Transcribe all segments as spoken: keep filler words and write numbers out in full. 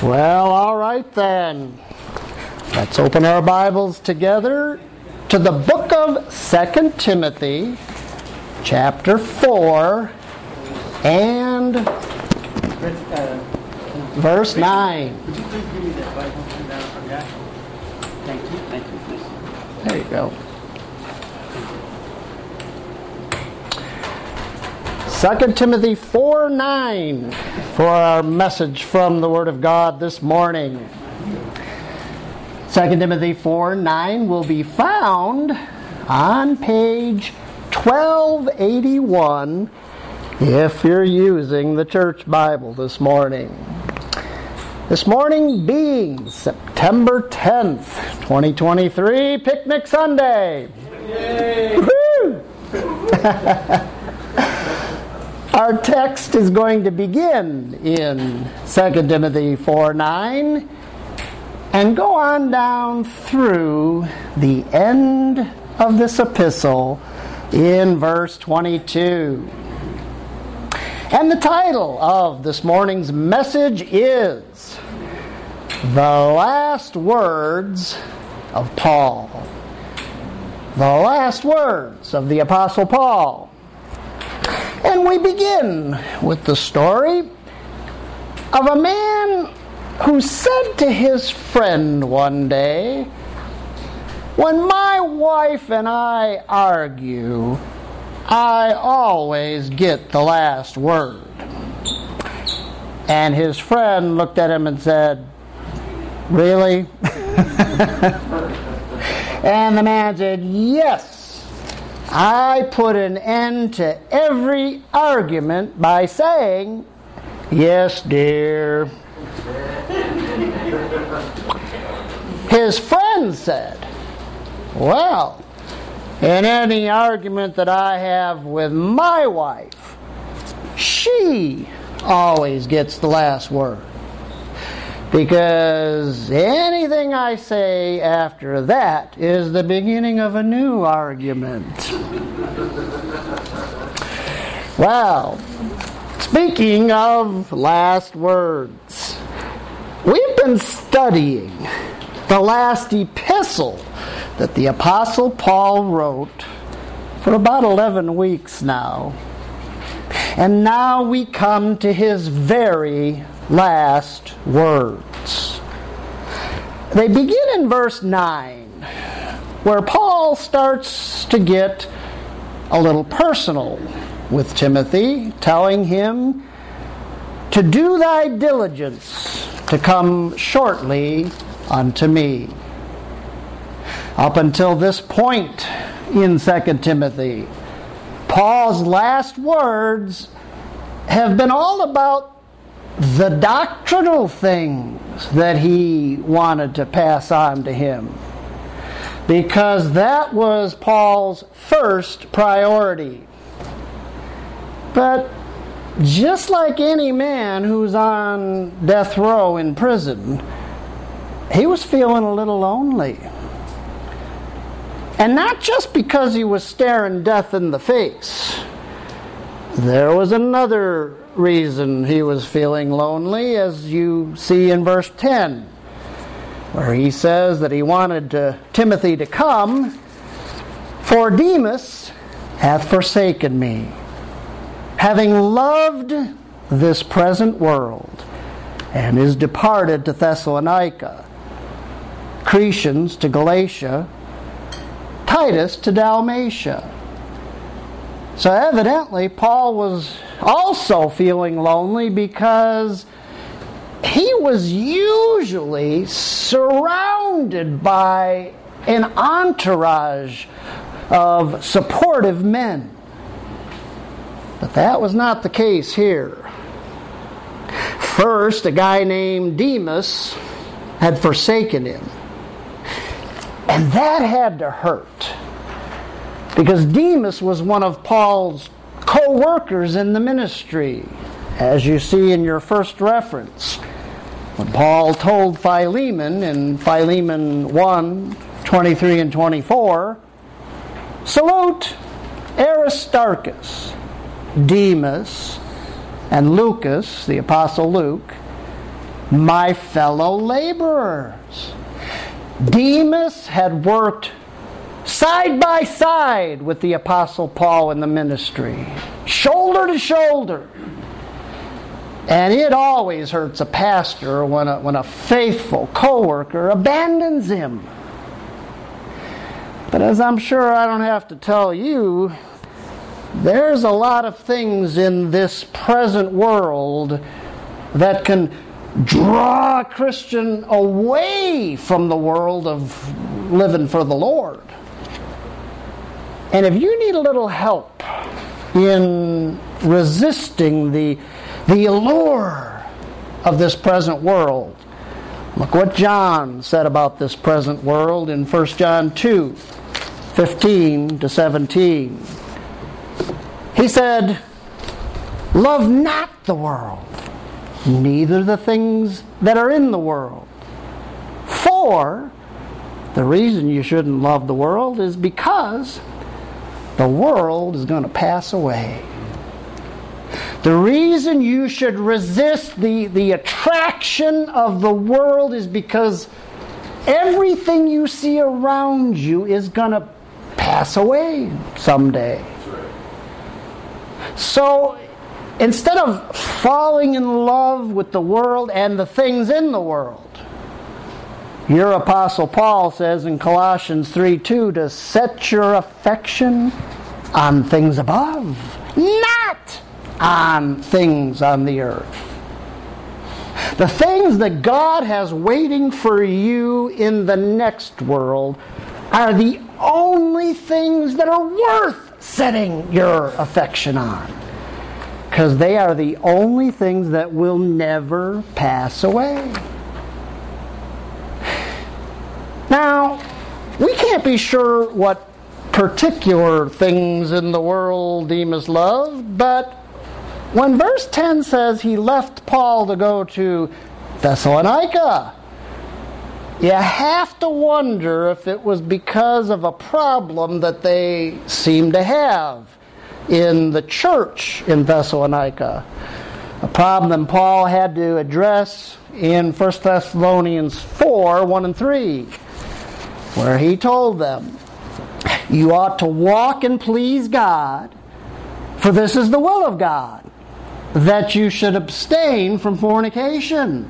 Well, all right then. Let's open our Bibles together to the book of Second Timothy, chapter four, and verse nine. Would you please give me that Bible handout from Jack? Thank you, thank you, please. There you go. Second Timothy four nine for our message from the Word of God this morning. Second Timothy four nine will be found on page twelve eighty-one if you're using the church Bible this morning. This morning being September tenth, twenty twenty-three, Picnic Sunday. Yay! Woo-hoo! Our text is going to begin in Second Timothy four nine and go on down through the end of this epistle in verse twenty-two. And the title of this morning's message is The Last Words of Paul. The last words of the Apostle Paul. And we begin with the story of a man who said to his friend one day, "When my wife and I argue, I always get the last word." And his friend looked at him and said, "Really?" And the man said, "Yes. I put an end to every argument by saying, 'Yes, dear.'" His friend said, "Well, in any argument that I have with my wife, she always gets the last word. Because anything I say after that is the beginning of a new argument." Well, speaking of last words, we've been studying the last epistle that the Apostle Paul wrote for about eleven weeks now. And now we come to his very last words. They begin in verse nine, where Paul starts to get a little personal with Timothy, telling him to do thy diligence to come shortly unto me. Up until this point in Second Timothy, Paul's last words have been all about the doctrinal things that he wanted to pass on to him, because that was Paul's first priority. But just like any man who's on death row in prison, he was feeling a little lonely. And not just because he was staring death in the face. There was another reason he was feeling lonely, as you see in verse ten, where he says that he wanted to, Timothy to come, "For Demas hath forsaken me, having loved this present world, and is departed to Thessalonica, Crescens to Galatia, Titus to Dalmatia." So evidently Paul was also feeling lonely, because he was usually surrounded by an entourage of supportive men. But that was not the case here. First, a guy named Demas had forsaken him. And that had to hurt, because Demas was one of Paul's co-workers in the ministry, as you see in your first reference, when Paul told Philemon in Philemon one, twenty-three and twenty-four, "Salute Aristarchus, Demas, and Lucas, the Apostle Luke, my fellow laborers. Demas had worked side by side with the Apostle Paul in the ministry, shoulder to shoulder. And it always hurts a pastor when a, when a faithful co-worker abandons him. But as I'm sure I don't have to tell you, there's a lot of things in this present world that can draw a Christian away from the world of living for the Lord. And if you need a little help in resisting the, the allure of this present world, look what John said about this present world in First John two, fifteen to seventeen. He said, "Love not the world, neither the things that are in the world. For the reason you shouldn't love the world is because the world is going to pass away. The reason you should resist the, the attraction of the world is because everything you see around you is going to pass away someday." So instead of falling in love with the world and the things in the world, your Apostle Paul says in Colossians three two to set your affection on things above, not on things on the earth. The things that God has waiting for you in the next world are the only things that are worth setting your affection on, because they are the only things that will never pass away. Now, we can't be sure what particular things in the world Demas loved, but when verse ten says he left Paul to go to Thessalonica, you have to wonder if it was because of a problem that they seemed to have in the church in Thessalonica. A problem that Paul had to address in First Thessalonians four, one and three, where he told them, "You ought to walk and please God, for this is the will of God, that you should abstain from fornication."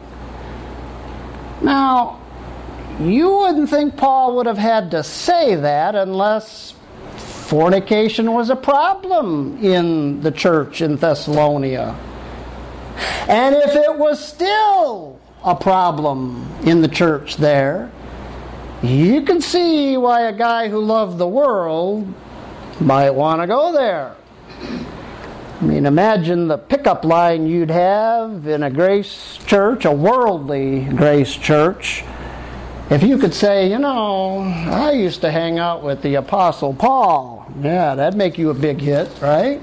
Now, you wouldn't think Paul would have had to say that unless fornication was a problem in the church in Thessalonica. And if it was still a problem in the church there, you can see why a guy who loved the world might want to go there. I mean, imagine the pickup line you'd have in a grace church, a worldly grace church, if you could say, you know, I used to hang out with the Apostle Paul. Yeah, that'd make you a big hit, right?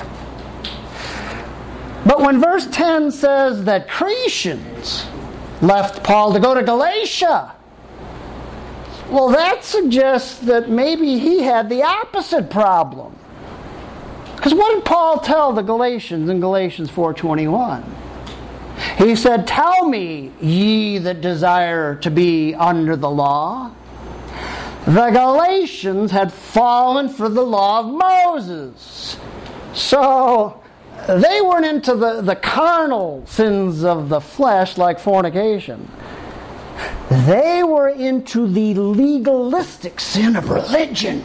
But when verse ten says that Cretans left Paul to go to Galatia, well, that suggests that maybe he had the opposite problem. Because what did Paul tell the Galatians in Galatians four twenty-one? He said, "Tell me, ye that desire to be under the law." The Galatians had fallen for the law of Moses. So they weren't into the, the carnal sins of the flesh like fornication. They were into the legalistic sin of religion.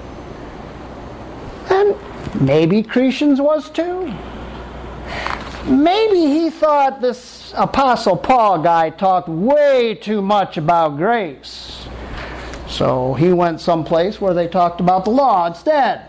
And maybe Cretans was too. Maybe he thought this Apostle Paul guy talked way too much about grace. So he went someplace where they talked about the law instead.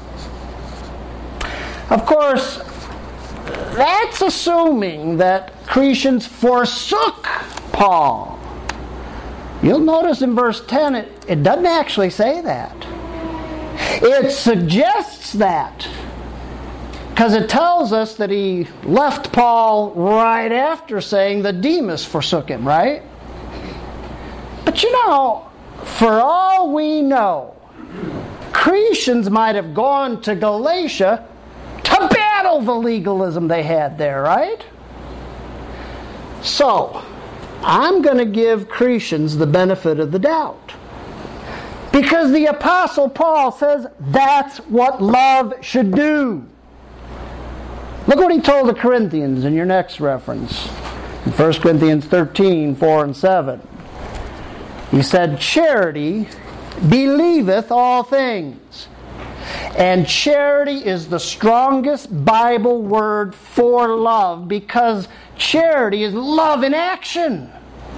Of course, that's assuming that Cretans forsook Paul. You'll notice in verse ten, it, it doesn't actually say that. It suggests that, because it tells us that he left Paul right after saying that Demas forsook him, right? But you know, for all we know, Cretans might have gone to Galatia to battle the legalism they had there, right? So, I'm going to give Cretans the benefit of the doubt. Because the Apostle Paul says that's what love should do. Look what he told the Corinthians in your next reference. In First Corinthians thirteen, four and seven. He said, charity believeth all things. And charity is the strongest Bible word for love, because charity is love in action.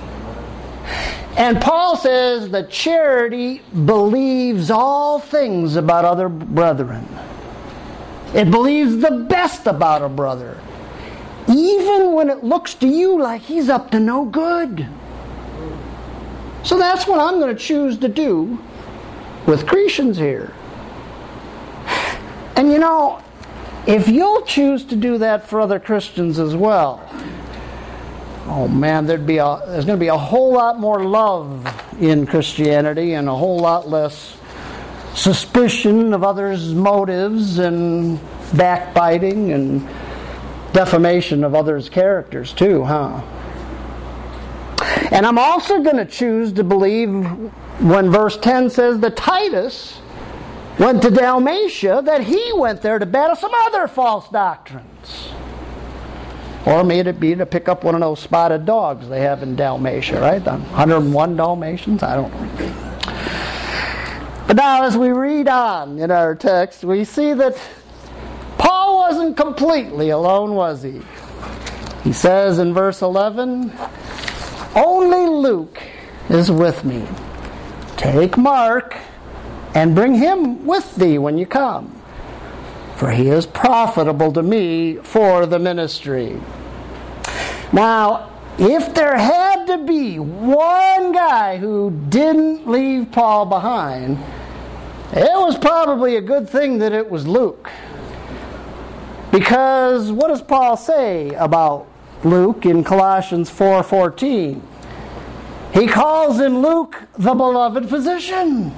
And Paul says that charity believes all things about other brethren. It believes the best about a brother, even when it looks to you like he's up to no good. So that's what I'm going to choose to do with Cretans here. And you know, if you'll choose to do that for other Christians as well, oh man, there'd be a, there's going to be a whole lot more love in Christianity and a whole lot less suspicion of others' motives and backbiting and defamation of others' characters too, huh? And I'm also going to choose to believe when verse ten says that Titus went to Dalmatia, that he went there to battle some other false doctrines. Or may it be to pick up one of those spotted dogs they have in Dalmatia, right? The one hundred and one Dalmatians? I don't know. But now as we read on in our text, we see that Paul wasn't completely alone, was he? He says in verse eleven, only Luke is with me. Take Mark and bring him with thee when you come, for he is profitable to me for the ministry. Now, if there had to be one guy who didn't leave Paul behind, it was probably a good thing that it was Luke. Because what does Paul say about Luke in Colossians four fourteen? He calls him Luke, the beloved physician.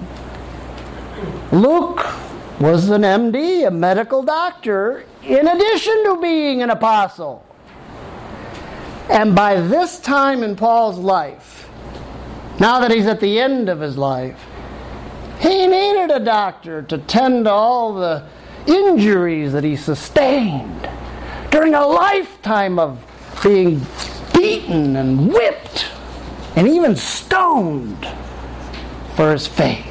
Luke was an M D, a medical doctor, in addition to being an apostle. And by this time in Paul's life, now that he's at the end of his life, he needed a doctor to tend to all the injuries that he sustained during a lifetime of being beaten and whipped and even stoned for his faith.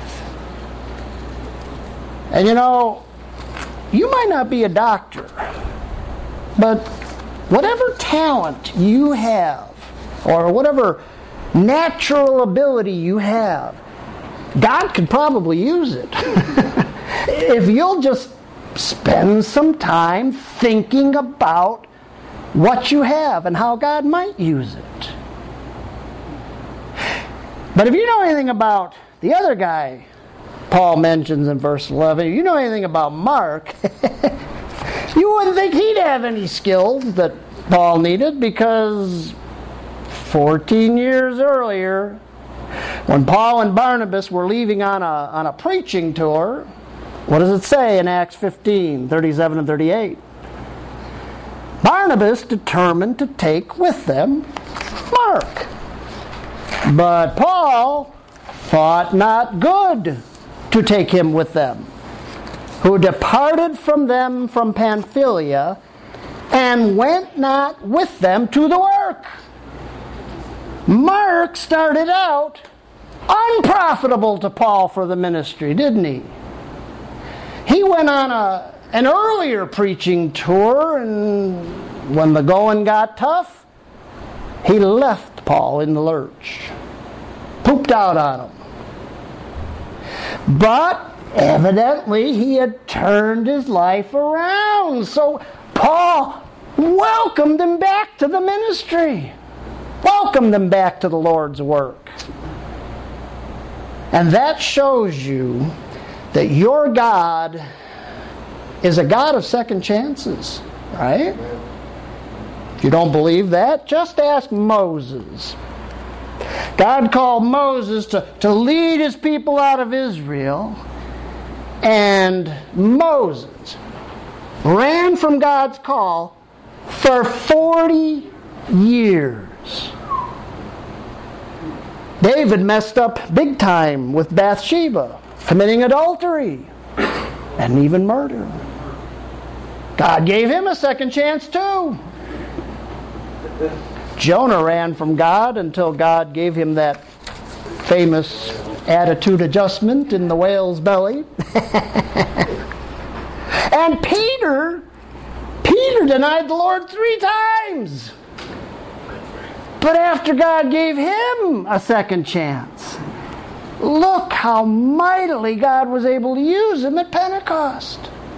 And you know, you might not be a doctor, but whatever talent you have, or whatever natural ability you have, God could probably use it. If you'll just spend some time thinking about what you have and how God might use it. But if you know anything about the other guy Paul mentions in verse eleven, if you know anything about Mark, you wouldn't think he'd have any skills that Paul needed, because fourteen years earlier, when Paul and Barnabas were leaving on a, on a preaching tour, what does it say in Acts fifteen, thirty-seven and thirty-eight? Barnabas determined to take with them Mark. But Paul thought not good to take him with them, who departed from them from Pamphylia, and went not with them to the work. Mark started out unprofitable to Paul for the ministry, didn't he? He went on a, an earlier preaching tour, and when the going got tough, he left Paul in the lurch. Pooped out on him. But evidently he had turned his life around. So Paul welcomed him back to the ministry. Welcomed him back to the Lord's work. And that shows you that your God is a God of second chances, right? If you don't believe that, just ask Moses. God called Moses to, to lead his people out of Israel, and Moses ran from God's call for forty years. times. David messed up big time with Bathsheba, committing adultery and even murder. God gave him a second chance too. Jonah ran from God until God gave him that famous attitude adjustment in the whale's belly. And Peter, Peter denied the Lord three times. But after God gave him a second chance, look how mightily God was able to use him at Pentecost.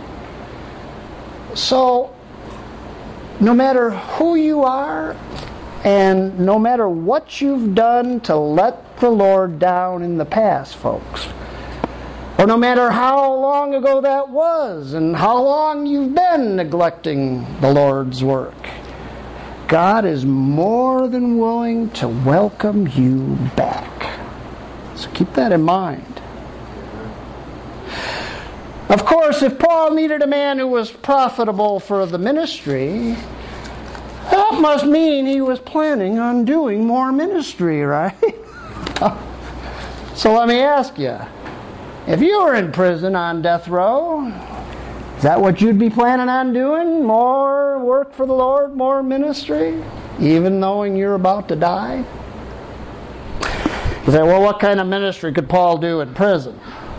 So, no matter who you are, and no matter what you've done to let the Lord down in the past, folks, or no matter how long ago that was, and how long you've been neglecting the Lord's work, God is more than willing to welcome you back. So keep that in mind. Of course, if Paul needed a man who was profitable for the ministry, that must mean he was planning on doing more ministry, right? So let me ask you, if you were in prison on death row, is that what you'd be planning on doing? More work for the Lord, more ministry, even knowing you're about to die? You say, well, what kind of ministry could Paul do in prison?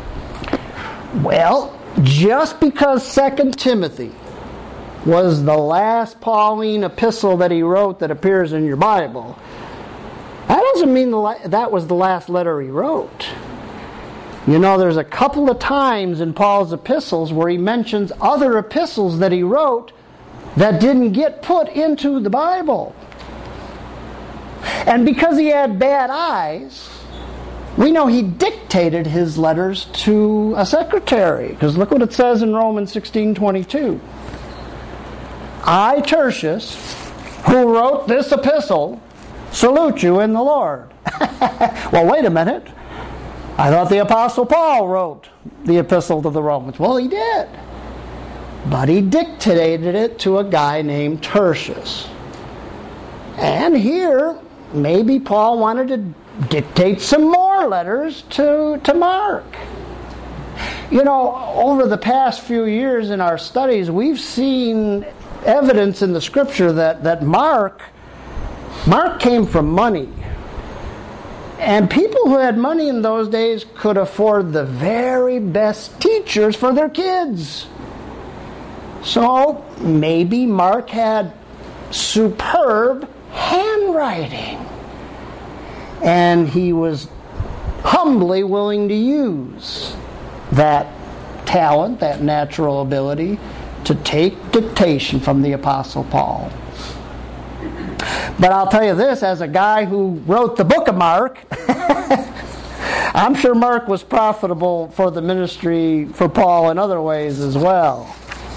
Well, just because Second Timothy was the last Pauline epistle that he wrote that appears in your Bible, that doesn't mean the la- that was the last letter he wrote. You know, there's a couple of times in Paul's epistles where he mentions other epistles that he wrote that didn't get put into the Bible. And because he had bad eyes, we know he dictated his letters to a secretary. Because look what it says in Romans sixteen twenty-two. I, Tertius, who wrote this epistle, salute you in the Lord. Well, wait a minute. I thought the Apostle Paul wrote the epistle to the Romans. Well, he did. But he dictated it to a guy named Tertius. And here, maybe Paul wanted to dictate some more letters to, to Mark. You know, over the past few years in our studies, we've seen evidence in the Scripture that, that Mark, Mark came from money. And people who had money in those days could afford the very best teachers for their kids. So maybe Mark had superb handwriting. And he was humbly willing to use that talent, that natural ability, to take dictation from the Apostle Paul. But I'll tell you this, as a guy who wrote the book of Mark, I'm sure Mark was profitable for the ministry for Paul in other ways as well.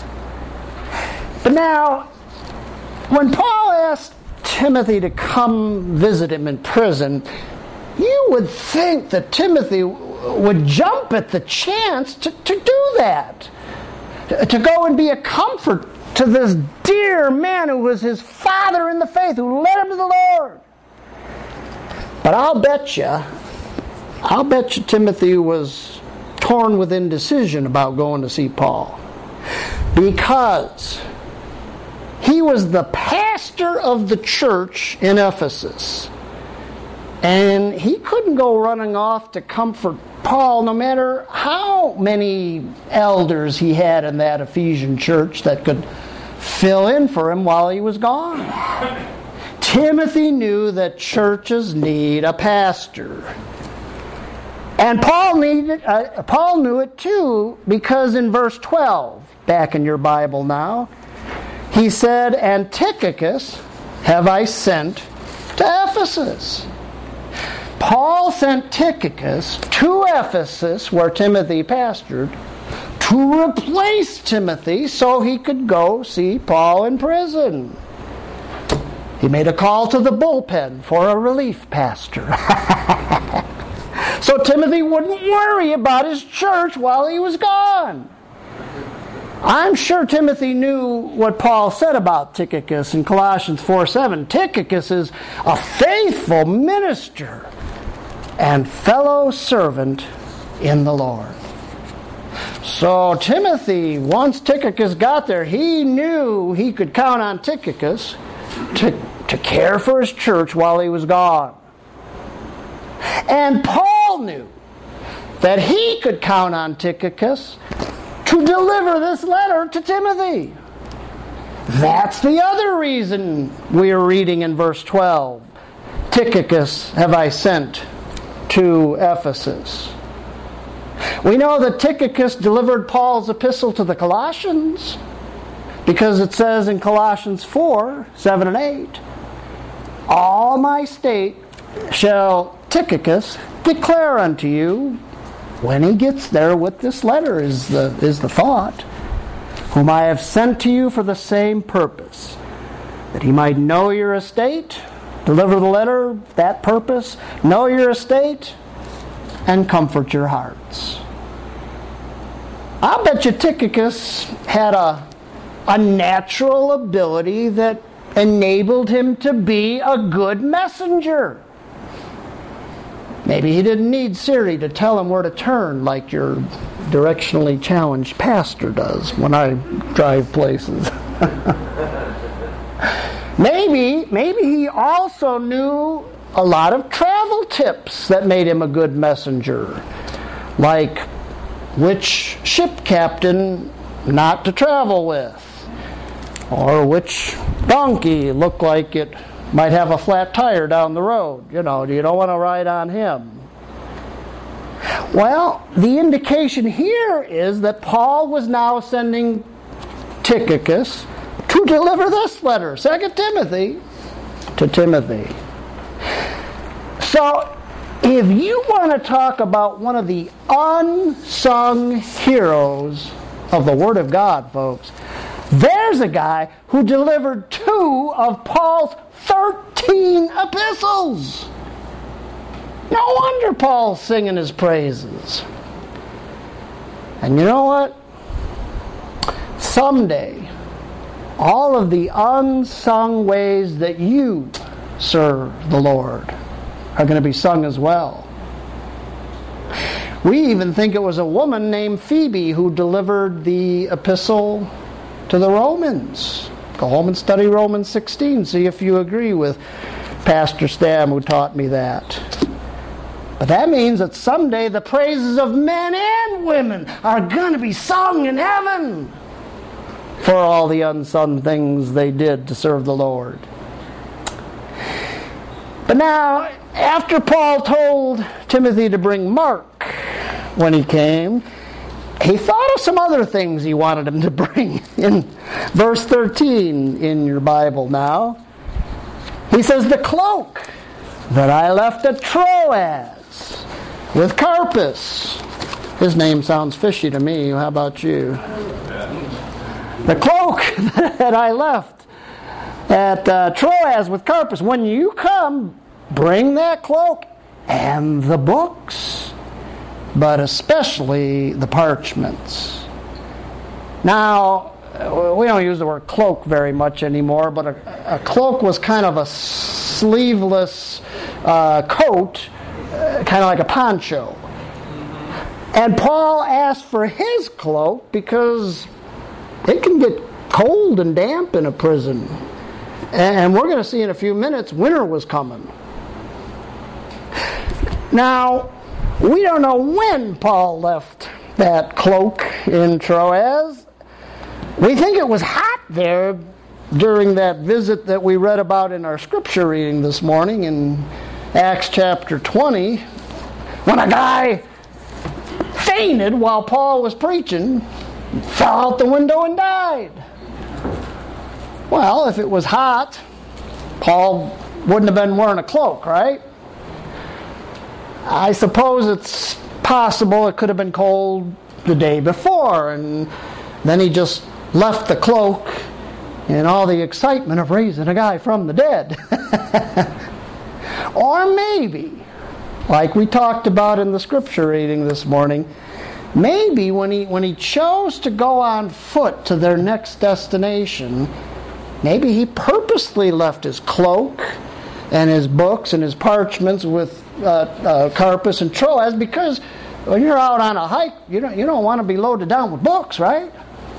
But now, when Paul asked Timothy to come visit him in prison, you would think that Timothy would jump at the chance to, to do that. To, to go and be a comfort to this dear man who was his father in the faith, who led him to the Lord. But I'll bet you, I'll bet you Timothy was torn with indecision about going to see Paul. Because he was the pastor of the church in Ephesus. And he couldn't go running off to comfort Paul, no matter how many elders he had in that Ephesian church that could fill in for him while he was gone. Timothy knew that churches need a pastor. And Paul needed, uh, Paul knew it too, because in verse twelve, back in your Bible now, he said, "And Tychicus have I sent to Ephesus." Paul sent Tychicus to Ephesus, where Timothy pastored, to replace Timothy so he could go see Paul in prison. He made a call to the bullpen for a relief pastor. So Timothy wouldn't worry about his church while he was gone. I'm sure Timothy knew what Paul said about Tychicus in Colossians four seven. Tychicus is a faithful minister and fellow servant in the Lord. So Timothy, once Tychicus got there, he knew he could count on Tychicus to, to care for his church while he was gone. And Paul knew that he could count on Tychicus to deliver this letter to Timothy. That's the other reason we are reading in verse twelve. Tychicus have I sent to Ephesus. We know that Tychicus delivered Paul's epistle to the Colossians because it says in Colossians four, seven and eight, all my state shall Tychicus declare unto you when he gets there with this letter is the, is the thought, whom I have sent to you for the same purpose, that he might know your estate, deliver the letter, that purpose, know your estate, and comfort your hearts. I bet you Tychicus had a, a natural ability that enabled him to be a good messenger. Maybe he didn't need Siri to tell him where to turn like your directionally challenged pastor does when I drive places. maybe, maybe he also knew a lot of travel tips that made him a good messenger, like which ship captain not to travel with, or which donkey looked like it might have a flat tire down the road. You know, you don't want to ride on him. Well, the indication here is that Paul was now sending Tychicus to deliver this letter, Second Timothy, to Timothy. So, if you want to talk about one of the unsung heroes of the Word of God, folks, there's a guy who delivered two of Paul's thirteen epistles. No wonder Paul's singing his praises. And you know what? Someday, all of the unsung ways that you serve the Lord are going to be sung as well. We even think it was a woman named Phoebe who delivered the epistle to the Romans. Go home and study Romans sixteen. See if you agree with Pastor Stam who taught me that. But that means that someday the praises of men and women are going to be sung in heaven for all the unsung things they did to serve the Lord. But now, after Paul told Timothy to bring Mark when he came, he thought of some other things he wanted him to bring. In verse thirteen in your Bible now, he says, the cloak that I left at Troas with Carpus. His name sounds fishy to me. How about you? The cloak that I left at uh, Troas with Carpus. When you come, bring that cloak and the books, but especially the parchments. Now, we don't use the word cloak very much anymore, but a, a cloak was kind of a sleeveless uh, coat, uh, kind of like a poncho. And Paul asked for his cloak because it can get cold and damp in a prison. And we're going to see in a few minutes, winter was coming. Now, we don't know when Paul left that cloak in Troas. We think it was hot there during that visit that we read about in our scripture reading this morning in Acts chapter twenty, when a guy fainted while Paul was preaching, fell out the window and died. Well, if it was hot, Paul wouldn't have been wearing a cloak, right? I suppose it's possible it could have been cold the day before, and then he just left the cloak in all the excitement of raising a guy from the dead. Or maybe, like we talked about in the scripture reading this morning, maybe when he when he chose to go on foot to their next destination, maybe he purposely left his cloak and his books and his parchments with uh, uh, Carpus and Troas, because when you're out on a hike, you don't you don't want to be loaded down with books, right?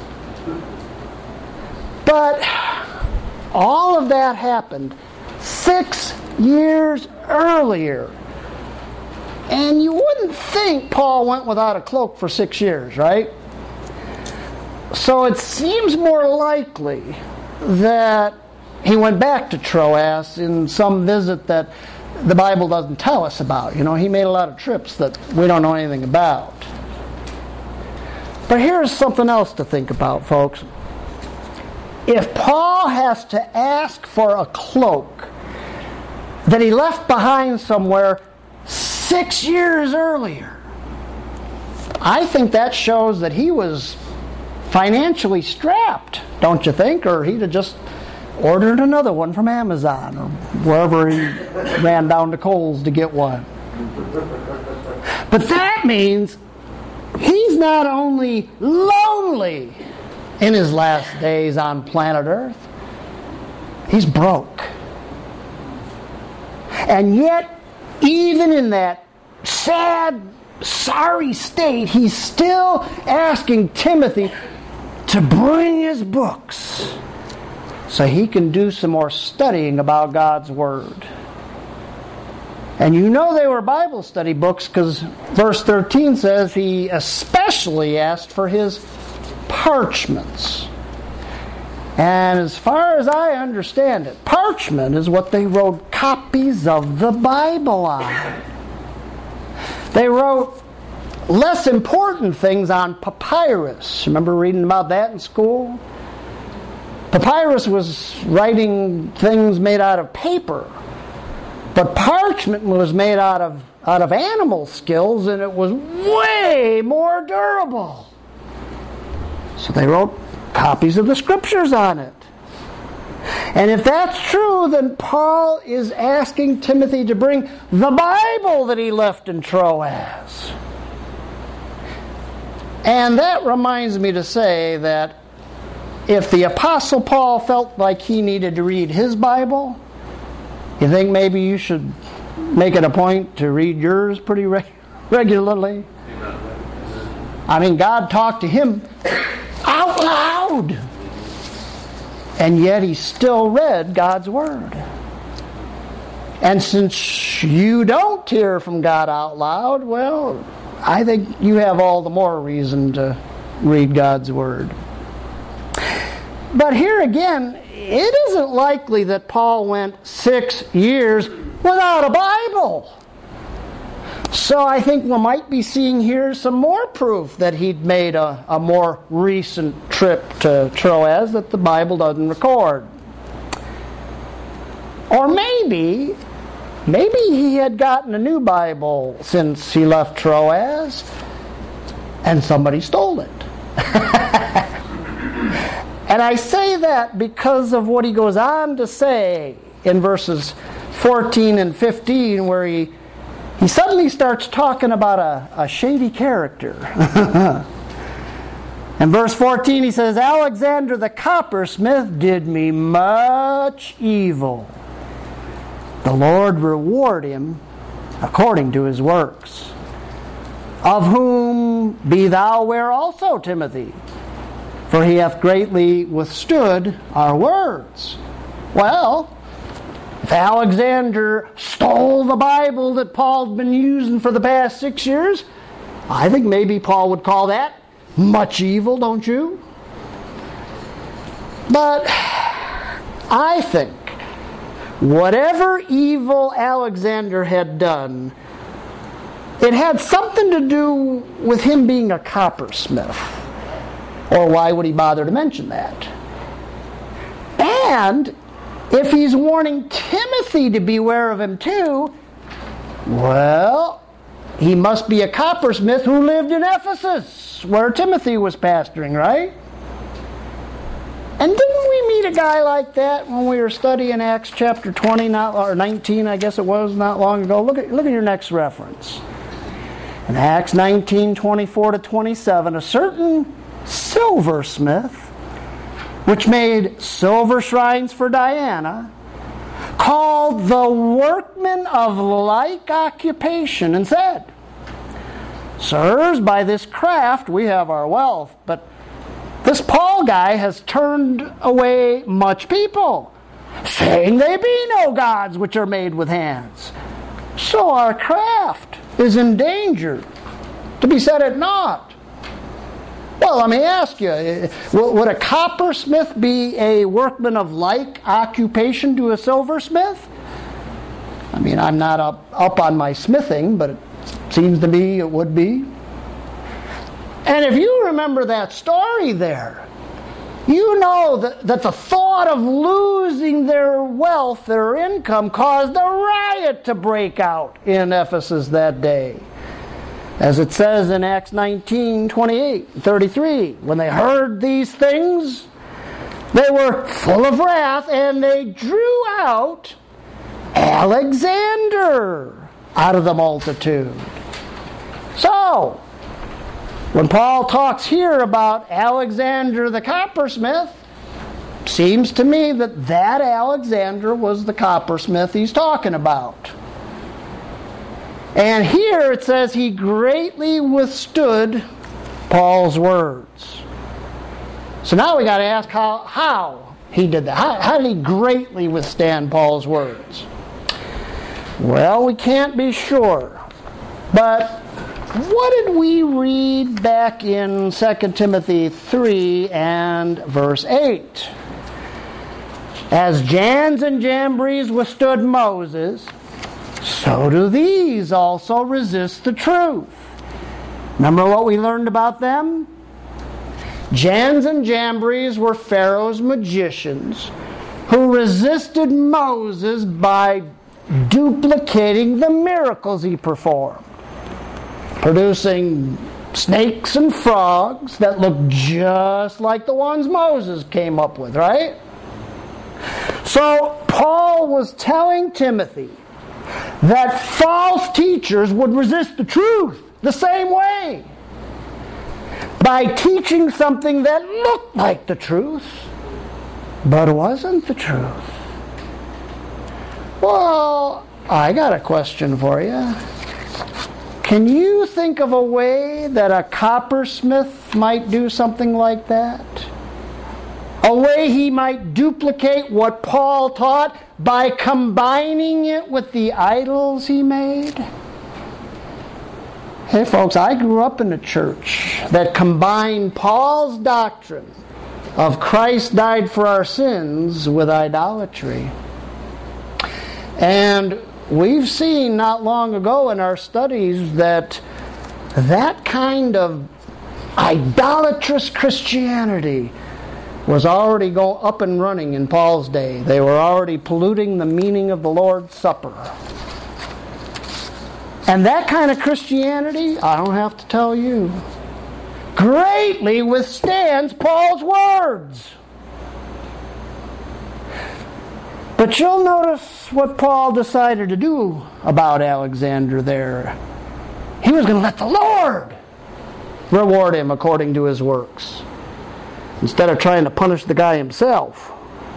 But all of that happened six years earlier. And you wouldn't think Paul went without a cloak for six years, right? So it seems more likely that he went back to Troas in some visit that the Bible doesn't tell us about. You know, he made a lot of trips that we don't know anything about. But here's something else to think about, folks. If Paul has to ask for a cloak that he left behind somewhere six years earlier, I think that shows that he was financially strapped, don't you think? Or he'd have just ordered another one from Amazon or wherever he ran down to Kohl's to get one. But that means he's not only lonely in his last days on planet Earth, he's broke. And yet, even in that sad, sorry state, he's still asking Timothy to bring his books so he can do some more studying about God's Word. And you know they were Bible study books because verse thirteen says he especially asked for his parchments. And as far as I understand it, parchment is what they wrote copies of the Bible on. They wrote less important things on papyrus. Remember reading about that in school? Papyrus was writing things made out of paper. But parchment was made out of, out of animal skills, and it was way more durable. So they wrote copies of the Scriptures on it. And if that's true, then Paul is asking Timothy to bring the Bible that he left in Troas. And that reminds me to say that if the Apostle Paul felt like he needed to read his Bible, you think maybe you should make it a point to read yours pretty re- regularly? I mean, God talked to him out loud. And yet he still read God's Word. And since you don't hear from God out loud, well, I think you have all the more reason to read God's Word. But here again, it isn't likely that Paul went six years without a Bible. So I think we might be seeing here some more proof that he'd made a, a more recent trip to Troas that the Bible doesn't record. Or maybe, maybe he had gotten a new Bible since he left Troas and somebody stole it. And I say that because of what he goes on to say in verses fourteen and fifteen, where he He suddenly starts talking about a, a shady character. In verse fourteen he says, Alexander the coppersmith did me much evil. The Lord reward him according to his works. Of whom be thou aware also, Timothy, for he hath greatly withstood our words. Well, if Alexander stole the Bible that Paul's been using for the past six years, I think maybe Paul would call that much evil, don't you? But I think whatever evil Alexander had done, it had something to do with him being a coppersmith. Or why would he bother to mention that? And if he's warning Timothy to beware of him too, well, he must be a coppersmith who lived in Ephesus, where Timothy was pastoring, right? And didn't we meet a guy like that when we were studying Acts chapter twenty, not, or nineteen, I guess it was, not long ago? Look at, look at your next reference. In Acts nineteen, twenty-four to twenty-seven, a certain silversmith, which made silver shrines for Diana, called the workmen of like occupation and said, "Sirs, by this craft we have our wealth, but this Paul guy has turned away much people, saying they be no gods which are made with hands. So our craft is in danger to be set at naught." Well, let me ask you, would a coppersmith be a workman of like occupation to a silversmith? I mean, I'm not up, up on my smithing, but it seems to me it would be. And if you remember that story there, you know that, that the thought of losing their wealth, their income, caused a riot to break out in Ephesus that day. As it says in Acts nineteen, twenty-eight, thirty-three, when they heard these things, they were full of wrath, and they drew out Alexander out of the multitude. So, when Paul talks here about Alexander the coppersmith, seems to me that that Alexander was the coppersmith he's talking about. And here it says he greatly withstood Paul's words. So now we got to ask how, how he did that. How, how did he greatly withstand Paul's words? Well, we can't be sure. But what did we read back in Second Timothy three and verse eight? As Jannes and Jambres withstood Moses, so do these also resist the truth. Remember what we learned about them? Jannes and Jambres were Pharaoh's magicians who resisted Moses by duplicating the miracles he performed, producing snakes and frogs that looked just like the ones Moses came up with, right? So Paul was telling Timothy that false teachers would resist the truth the same way, by teaching something that looked like the truth, but wasn't the truth. Well, I got a question for you. Can you think of a way that a coppersmith might do something like that? A way he might duplicate what Paul taught by combining it with the idols he made? Hey folks, I grew up in a church that combined Paul's doctrine of Christ died for our sins with idolatry. And we've seen not long ago in our studies that that kind of idolatrous Christianity was already go up and running in Paul's day. They were already polluting the meaning of the Lord's Supper. And that kind of Christianity, I don't have to tell you, greatly withstands Paul's words. But you'll notice what Paul decided to do about Alexander there. He was going to let the Lord reward him according to his works, instead of trying to punish the guy himself.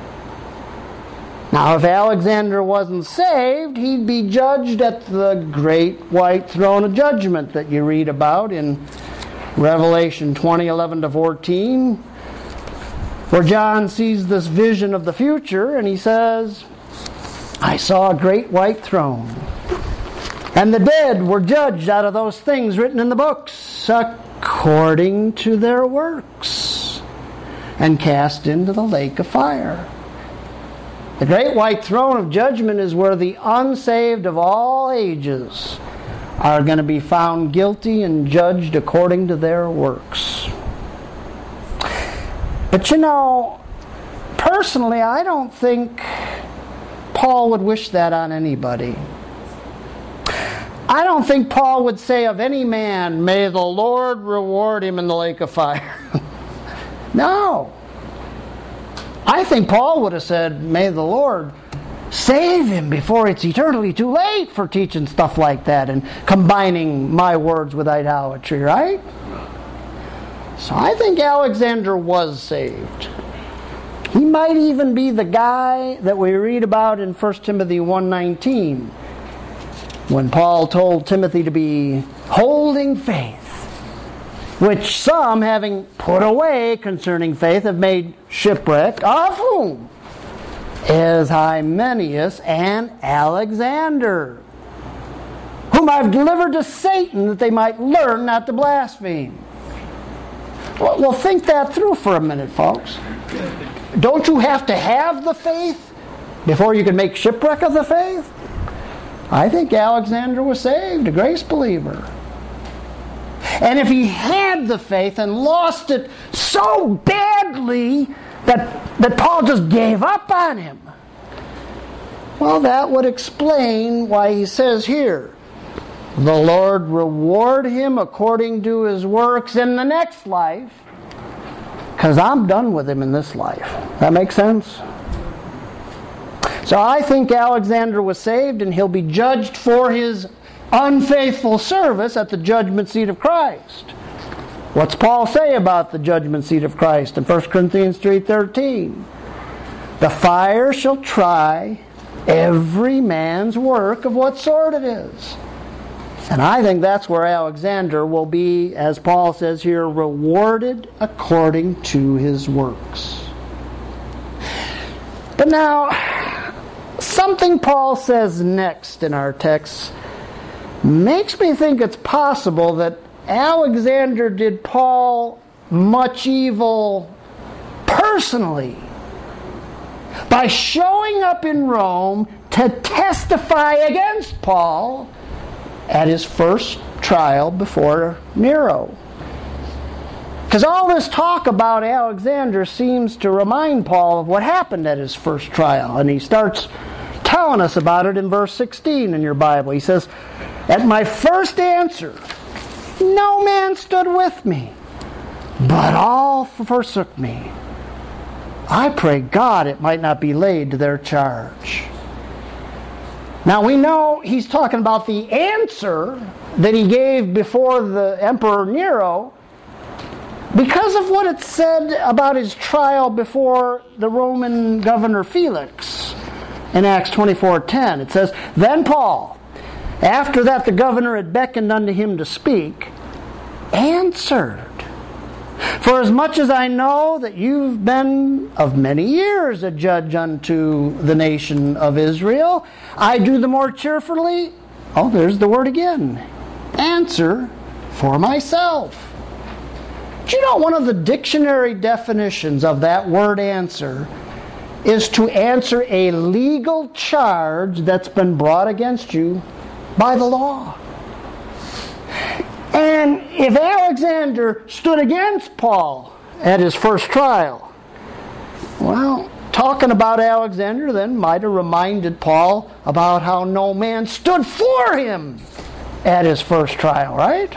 Now, if Alexander wasn't saved, he'd be judged at the great white throne of judgment that you read about in Revelation twenty, eleven to fourteen, where John sees this vision of the future, and he says, "I saw a great white throne, and the dead were judged out of those things written in the books, according to their works, and cast into the lake of fire." The great white throne of judgment is where the unsaved of all ages are going to be found guilty and judged according to their works. But you know, personally, I don't think Paul would wish that on anybody. I don't think Paul would say of any man, "May the Lord reward him in the lake of fire." No. I think Paul would have said, "May the Lord Save him before it's eternally too late for teaching stuff like that and combining my words with idolatry, right? So I think Alexander was saved. He might even be the guy that we read about in First Timothy one nineteen, when Paul told Timothy to be holding faith, which some, having put away concerning faith, have made shipwreck, of whom is Hymenaeus and Alexander, whom I've delivered to Satan that they might learn not to blaspheme. Well, well, think that through for a minute, folks. Don't you have to have the faith before you can make shipwreck of the faith? I think Alexander was saved, a grace believer. And if he had the faith and lost it so badly that, that Paul just gave up on him, well, that would explain why he says here, the Lord reward him according to his works in the next life, because I'm done with him in this life. That makes sense? So I think Alexander was saved, and he'll be judged for his unfaithful service at the judgment seat of Christ. What's Paul say about the judgment seat of Christ in First Corinthians three thirteen? The fire shall try every man's work of what sort it is. And I think that's where Alexander will be, as Paul says here, rewarded according to his works. But now, something Paul says next in our text makes me think it's possible that Alexander did Paul much evil personally by showing up in Rome to testify against Paul at his first trial before Nero. Because all this talk about Alexander seems to remind Paul of what happened at his first trial. And he starts telling us about it in verse sixteen in your Bible. He says, at my first answer, no man stood with me, but all forsook me. I pray God it might not be laid to their charge. Now we know he's talking about the answer that he gave before the Emperor Nero because of what it said about his trial before the Roman governor Felix in Acts twenty-four ten. It says, then Paul, after that the governor had beckoned unto him to speak, answered, for as much as I know that you've been of many years a judge unto the nation of Israel, I do the more cheerfully, oh, there's the word again, answer for myself. Do you know one of the dictionary definitions of that word answer is to answer a legal charge that's been brought against you by the law? And if Alexander stood against Paul at his first trial, well, talking about Alexander then might have reminded Paul about how no man stood for him at his first trial, right?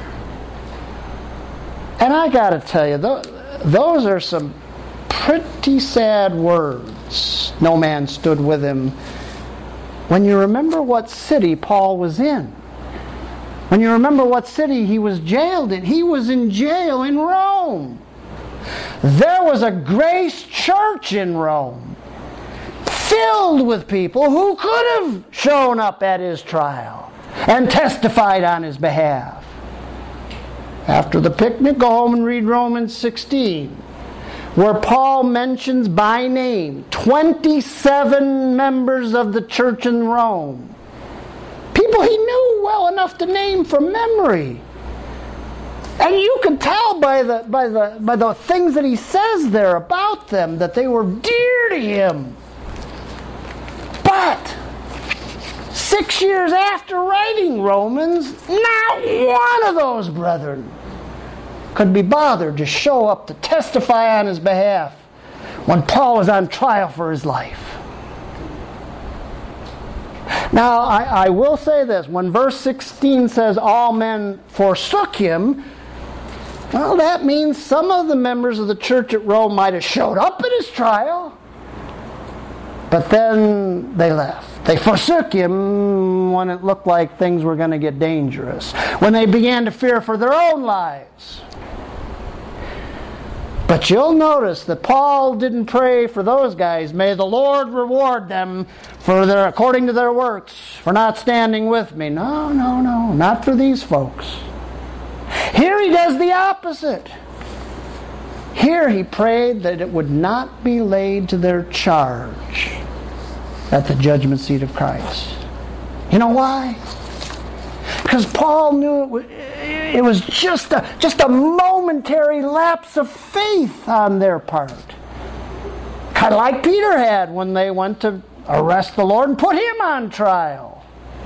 And I got to tell you, those are some pretty sad words. No man stood with him. When you remember what city Paul was in. When you remember what city he was jailed in. He was in jail in Rome. There was a grace church in Rome, filled with people who could have shown up at his trial and testified on his behalf. After the picnic, go home and read Romans sixteen, where Paul mentions by name twenty-seven members of the church in Rome. People he knew well enough to name from memory. And you can tell by the by the by the things that he says there about them that they were dear to him. But six years after writing Romans, not one of those brethren could be bothered to show up to testify on his behalf when Paul was on trial for his life. Now, I, I will say this. When verse sixteen says all men forsook him, well, that means some of the members of the church at Rome might have showed up at his trial. But then they left. They forsook him when it looked like things were going to get dangerous, when they began to fear for their own lives. But you'll notice that Paul didn't pray for those guys. May the Lord reward them for their, according to their works, for not standing with me. No, no, no, not for these folks. Here he does the opposite. Here he prayed that it would not be laid to their charge at the judgment seat of Christ. You know why? Because Paul knew it was, it was just a, just a momentary lapse of faith on their part. Kind of like Peter had when they went to arrest the Lord and put him on trial.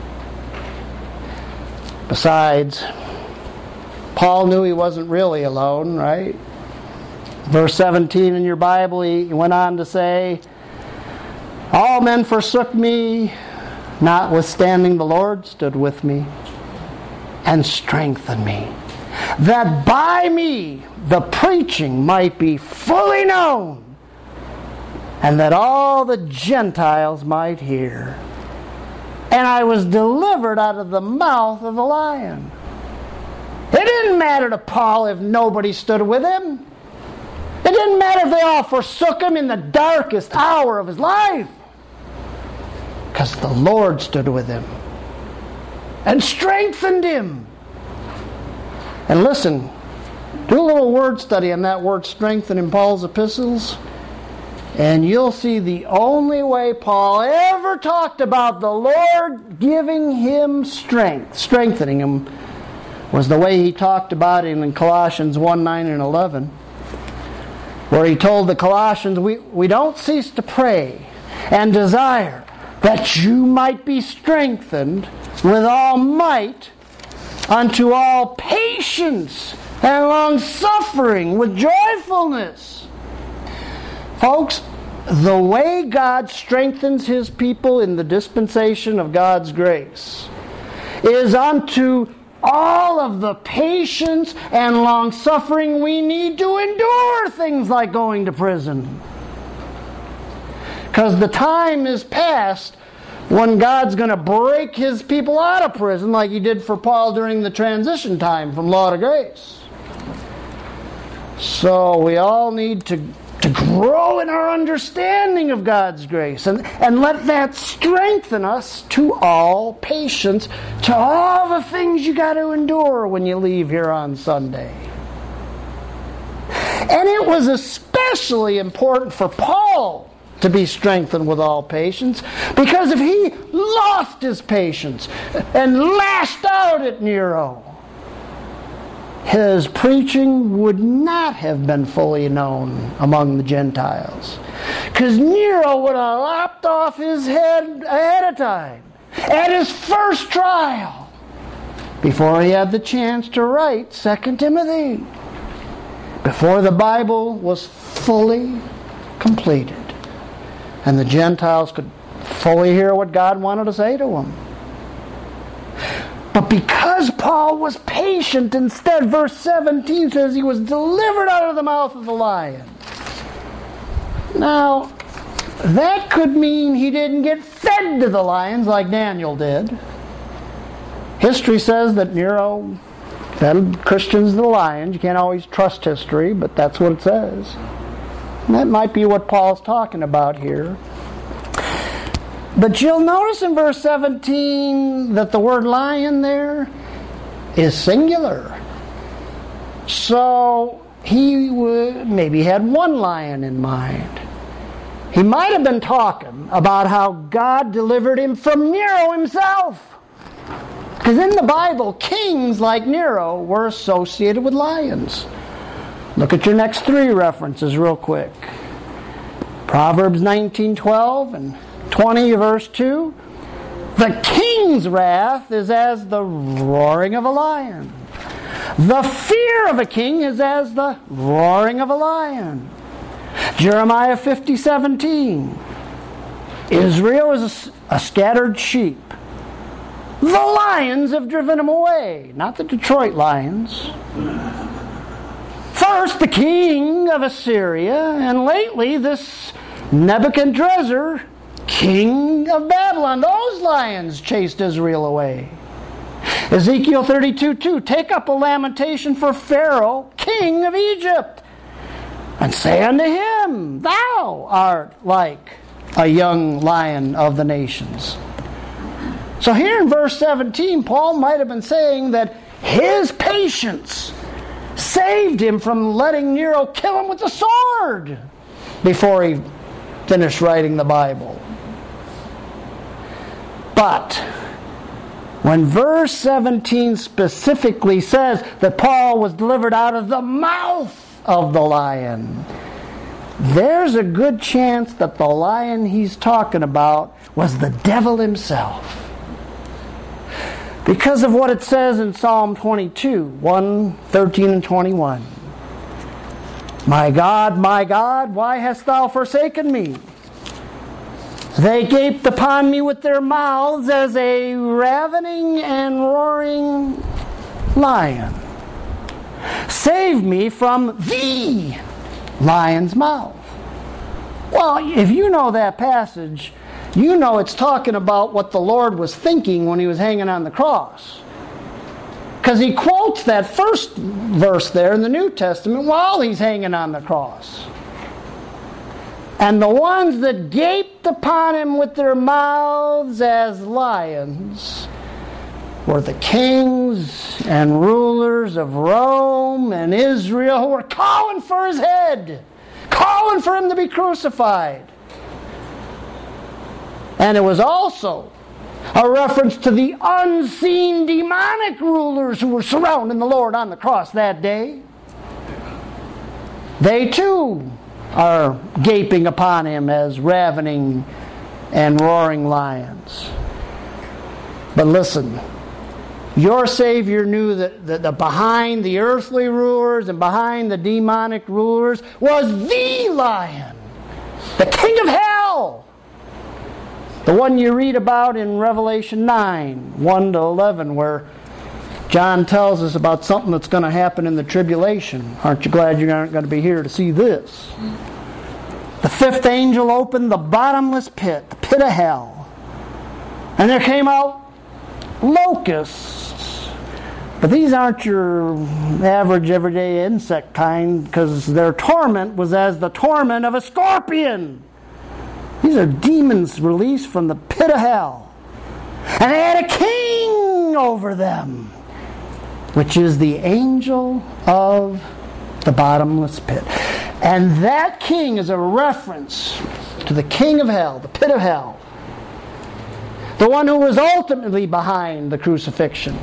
Besides, Paul knew he wasn't really alone, right? Verse seventeen in your Bible, he went on to say, all men forsook me, notwithstanding the Lord stood with me and strengthened me, that by me the preaching might be fully known, and that all the Gentiles might hear. And I was delivered out of the mouth of the lion. It didn't matter to Paul if nobody stood with him. It didn't matter if they all forsook him in the darkest hour of his life. Because the Lord stood with him and strengthened him. And listen, do a little word study on that word strengthen in Paul's epistles, and you'll see the only way Paul ever talked about the Lord giving him strength, strengthening him, was the way he talked about it in Colossians one, nine, and eleven. Where he told the Colossians, we, we don't cease to pray and desire that you might be strengthened with all might unto all patience and long-suffering with joyfulness. Folks, the way God strengthens His people in the dispensation of God's grace is unto all of the patience and long-suffering we need to endure things like going to prison. Because the time is past when God's going to break His people out of prison like He did for Paul during the transition time from law to grace. So we all need to, to grow in our understanding of God's grace and, and let that strengthen us to all patience, to all the things you got to endure when you leave here on Sunday. And it was especially important for Paul to be strengthened with all patience, because if he lost his patience and lashed out at Nero, his preaching would not have been fully known among the Gentiles. Because Nero would have lopped off his head ahead of time at his first trial before he had the chance to write Second Timothy, before the Bible was fully completed and the Gentiles could fully hear what God wanted to say to them. But because Paul was patient instead, verse seventeen says he was delivered out of the mouth of the lion. Now, that could mean he didn't get fed to the lions like Daniel did. History says that Nero fed Christians to the lions. You can't always trust history, but that's what it says. And that might be what Paul's talking about here. But you'll notice in verse seventeen that the word lion there is singular. So he would, maybe had one lion in mind. He might have been talking about how God delivered him from Nero himself. Because in the Bible, kings like Nero were associated with lions. Look at your next three references real quick. Proverbs nineteen twelve and twenty verse two. The king's wrath is as the roaring of a lion. The fear of a king is as the roaring of a lion. Jeremiah fifty seventeen. Israel is a, a scattered sheep. The lions have driven him away. Not the Detroit Lions. First, the king of Assyria, and lately this Nebuchadnezzar king of Babylon. Those lions chased Israel away. Ezekiel thirty-two two, take up a lamentation for Pharaoh, king of Egypt, and say unto him, thou art like a young lion of the nations. So here in verse seventeen, Paul might have been saying that his patience saved him from letting Nero kill him with the sword before he finished writing the Bible. But when verse seventeen specifically says that Paul was delivered out of the mouth of the lion, there's a good chance that the lion he's talking about was the devil himself. Because of what it says in Psalm twenty-two, one, thirteen and twenty-one. My God, my God, why hast thou forsaken me? They gaped upon me with their mouths as a ravening and roaring lion. Save me from the lion's mouth. Well, if you know that passage, you know it's talking about what the Lord was thinking when he was hanging on the cross. Because he quotes that first verse there in the New Testament while he's hanging on the cross. And the ones that gaped upon him with their mouths as lions were the kings and rulers of Rome and Israel who were calling for his head, calling for him to be crucified. And it was also a reference to the unseen demonic rulers who were surrounding the Lord on the cross that day. They too are gaping upon him as ravening and roaring lions. But listen, your Savior knew that, that, that behind the earthly rulers and behind the demonic rulers was the lion, the king of hell. The one you read about in Revelation nine, one to eleven, where John tells us about something that's going to happen in the tribulation. Aren't you glad you aren't going to be here to see this? The fifth angel opened the bottomless pit, the pit of hell. And there came out locusts. But these aren't your average everyday insect kind, because their torment was as the torment of a scorpion. These are demons released from the pit of hell. And they had a king over them, which is the angel of the bottomless pit. And that king is a reference to the king of hell, the pit of hell. The one who was ultimately behind the crucifixion.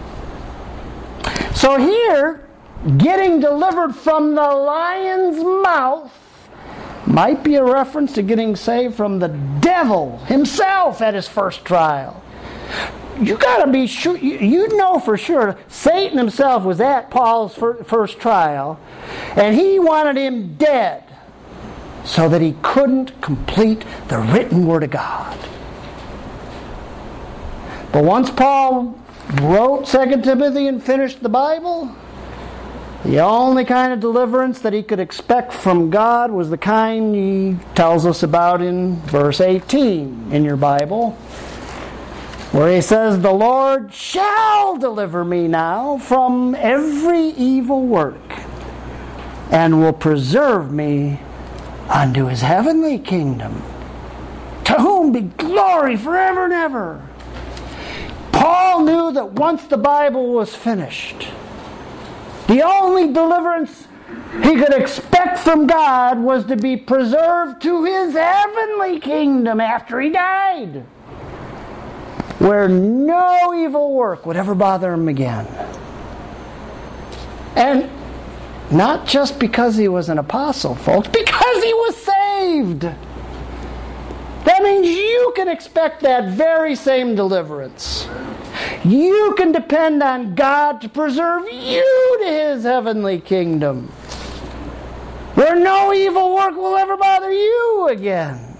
So here, getting delivered from the lion's mouth might be a reference to getting saved from the devil himself at his first trial. You got to be sure, you, you know for sure, Satan himself was at Paul's fir- first trial, and he wanted him dead so that he couldn't complete the written word of God. But once Paul wrote Second Timothy and finished the Bible, the only kind of deliverance that he could expect from God was the kind he tells us about in verse eighteen in your Bible, where he says, the Lord shall deliver me now from every evil work, and will preserve me unto his heavenly kingdom, to whom be glory forever and ever. Paul knew that once the Bible was finished, the only deliverance he could expect from God was to be preserved to his heavenly kingdom after he died, where no evil work would ever bother him again. And not just because he was an apostle, folks, because he was saved. That means you can expect that very same deliverance. You can depend on God to preserve you to his heavenly kingdom, where no evil work will ever bother you again.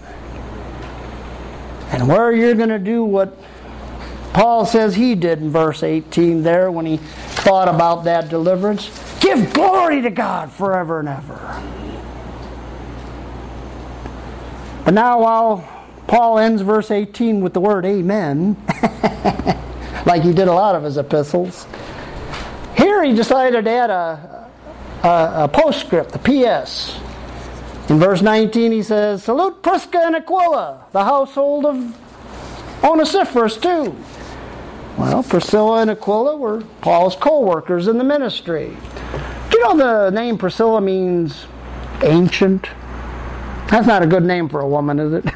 And where you're going to do what Paul says he did in verse eighteen there when he thought about that deliverance. Give glory to God forever and ever. But now while Paul ends verse eighteen with the word amen, like he did a lot of his epistles. Here he decided to add a, a, a postscript, the P S. In verse nineteen he says, salute Prisca and Aquila, the household of Onesiphorus too. Well, Priscilla and Aquila were Paul's co-workers in the ministry. Do you know the name Priscilla means ancient? That's not a good name for a woman, is it?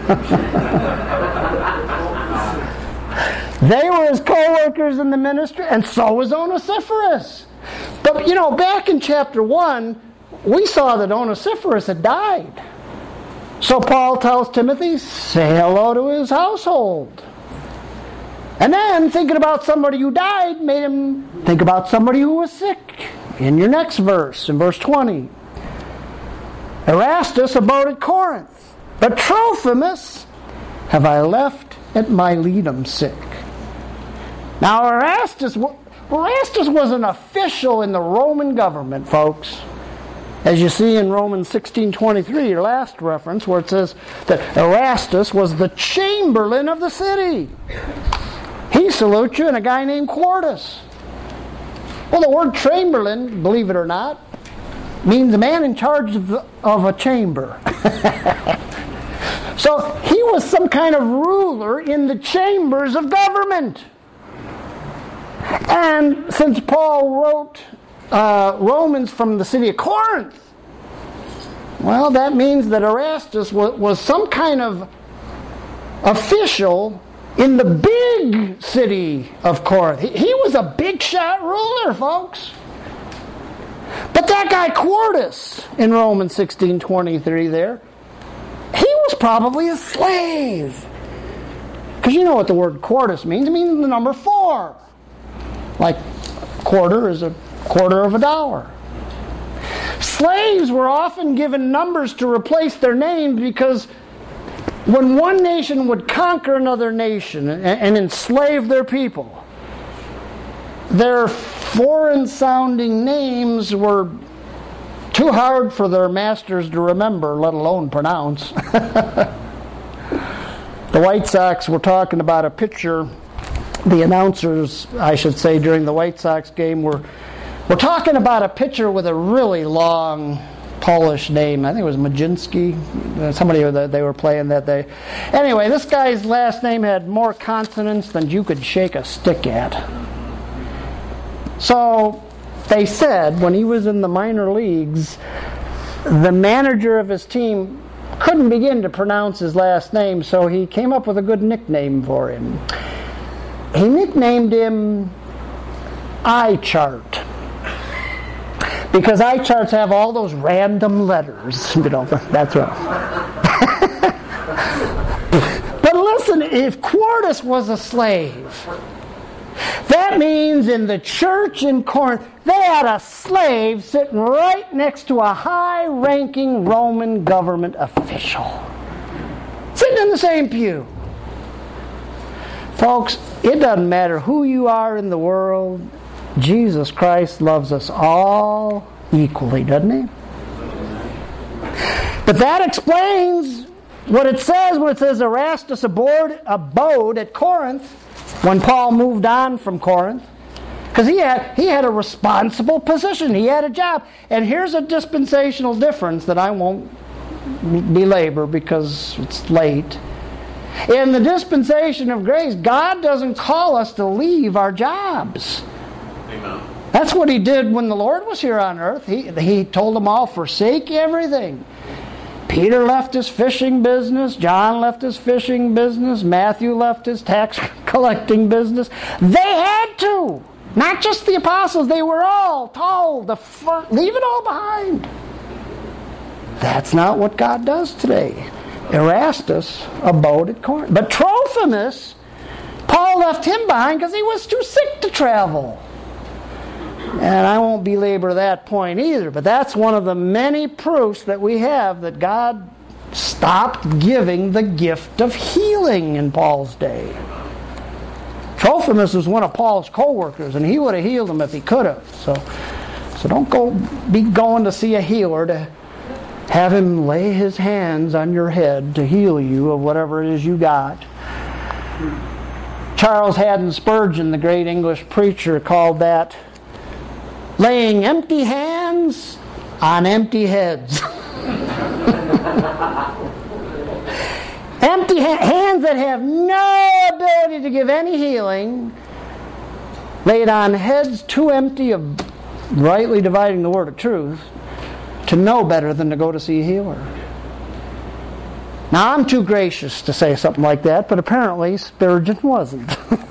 They were his co-workers in the ministry, and so was Onesiphorus. But, you know, back in chapter one, we saw that Onesiphorus had died. So Paul tells Timothy, say hello to his household. And then, thinking about somebody who died, made him think about somebody who was sick. In your next verse, in verse twenty. Erastus abode at Corinth, but Trophimus have I left at Miletum sick. Now Erastus, Erastus was an official in the Roman government, folks. As you see in Romans sixteen twenty-three, your last reference, where it says that Erastus was the chamberlain of the city. He salutes you, and a guy named Quartus. Well, the word chamberlain, believe it or not, means a man in charge of, the, of a chamber. So he was some kind of ruler in the chambers of government. And since Paul wrote uh, Romans from the city of Corinth, well, that means that Erastus was, was some kind of official in the big city of Corinth. He, he was a big shot ruler, folks. But that guy Quartus in Romans sixteen twenty-three there, he was probably a slave. Because you know what the word Quartus means. It means the number four. Like quarter is a quarter of a dollar. Slaves were often given numbers to replace their names because when one nation would conquer another nation and, and enslave their people, their foreign-sounding names were too hard for their masters to remember, let alone pronounce. The White Sox were talking about a picture. The announcers, I should say, during the White Sox game were, were talking about a pitcher with a really long Polish name. I think it was Majinski, somebody that they were playing that day. Anyway, this guy's last name had more consonants than you could shake a stick at. So they said when he was in the minor leagues, the manager of his team couldn't begin to pronounce his last name, so he came up with a good nickname for him. He nicknamed him Eye Chart, because eye charts have all those random letters. You know, that's right. But listen, if Quartus was a slave, that means in the church in Corinth, they had a slave sitting right next to a high-ranking Roman government official. Sitting in the same pew. Folks, it doesn't matter who you are in the world, Jesus Christ loves us all equally, doesn't he? But that explains what it says when it says Erastus abode, abode at Corinth when Paul moved on from Corinth. Because he had, he had a responsible position. He had a job. And here's a dispensational difference that I won't belabor because it's late. In the dispensation of grace, God doesn't call us to leave our jobs. Amen. That's what he did when the Lord was here on earth. He, he told them all, forsake everything. Peter left his fishing business. John left his fishing business. Matthew left his tax collecting business. They had to. Not just the apostles. They were all told to fir- leave it all behind. That's not what God does today. Erastus abode at Corinth. But Trophimus, Paul left him behind because he was too sick to travel. And I won't belabor that point either, but that's one of the many proofs that we have that God stopped giving the gift of healing in Paul's day. Trophimus was one of Paul's co-workers, and he would have healed him if he could have. So, so don't go be going to see a healer to have him lay his hands on your head to heal you of whatever it is you got. Charles Haddon Spurgeon, the great English preacher, called that laying empty hands on empty heads. Empty ha- hands that have no ability to give any healing, laid on heads too empty of rightly dividing the word of truth to know better than to go to see a healer. Now, I'm too gracious to say something like that, but apparently Spurgeon wasn't.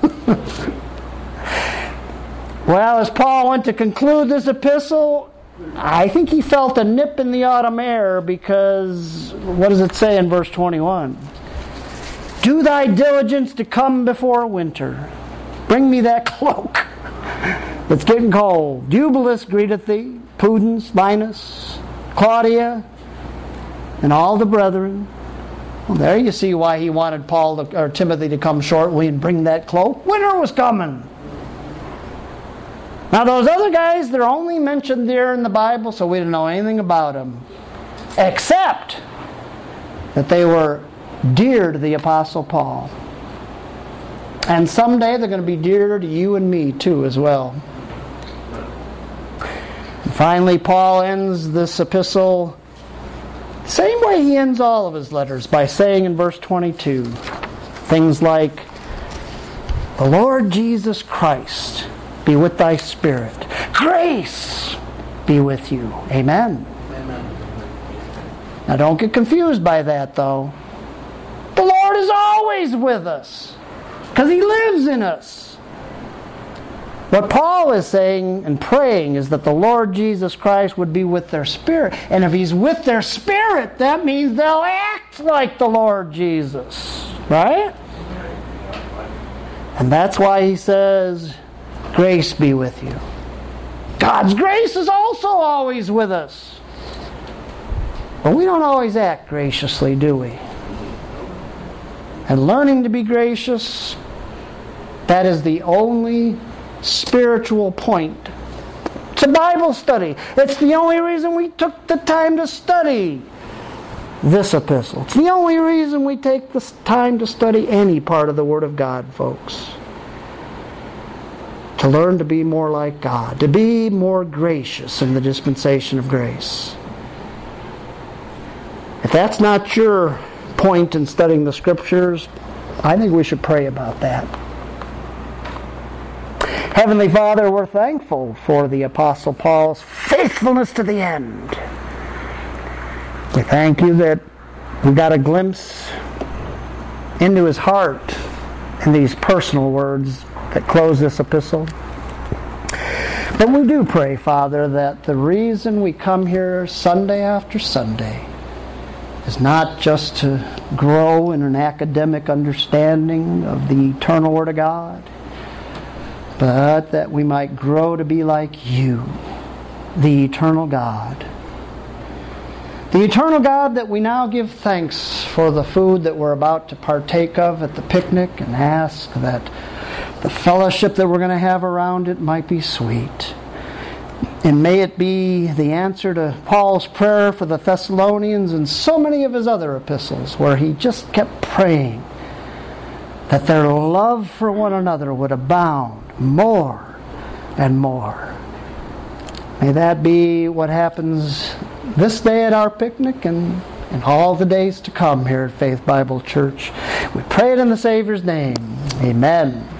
Well, as Paul went to conclude this epistle, I think he felt a nip in the autumn air, because what does it say in verse twenty-one? Do thy diligence to come before winter. Bring me that cloak. It's getting cold. Eubulus greeteth thee, Pudens, Linus, Claudia, and all the brethren. Well, there you see why he wanted Paul to, or Timothy to come shortly and bring that cloak. Winter was coming. Now those other guys, they're only mentioned there in the Bible, so we don't know anything about them, except that they were dear to the Apostle Paul. And someday they're going to be dear to you and me too as well. And finally, Paul ends this epistle same way he ends all of his letters, by saying in verse twenty-two things like, the Lord Jesus Christ be with thy spirit. Grace be with you. Amen. Amen. Now don't get confused by that though. The Lord is always with us, because He lives in us. What Paul is saying and praying is that the Lord Jesus Christ would be with their spirit. And if He's with their spirit, that means they'll act like the Lord Jesus. Right? And that's why he says, grace be with you. God's grace is also always with us. But we don't always act graciously, do we? And learning to be gracious, that is the only spiritual point. It's a Bible study. It's the only reason we took the time to study this epistle. It's the only reason we take the time to study any part of the Word of God, folks. To learn to be more like God, to be more gracious in the dispensation of grace. If that's not your point in studying the Scriptures, I think we should pray about that. Heavenly Father, we're thankful for the Apostle Paul's faithfulness to the end. We thank you that we got a glimpse into his heart in these personal words that close this epistle. But we do pray, Father, that the reason we come here Sunday after Sunday is not just to grow in an academic understanding of the eternal Word of God, but that we might grow to be like you, the eternal God. The eternal God that we now give thanks for the food that we're about to partake of at the picnic, and ask that the fellowship that we're going to have around it might be sweet. And may it be the answer to Paul's prayer for the Thessalonians and so many of his other epistles, where he just kept praying that their love for one another would abound more and more. May that be what happens this day at our picnic and, and all the days to come here at Faith Bible Church. We pray it in the Savior's name. Amen.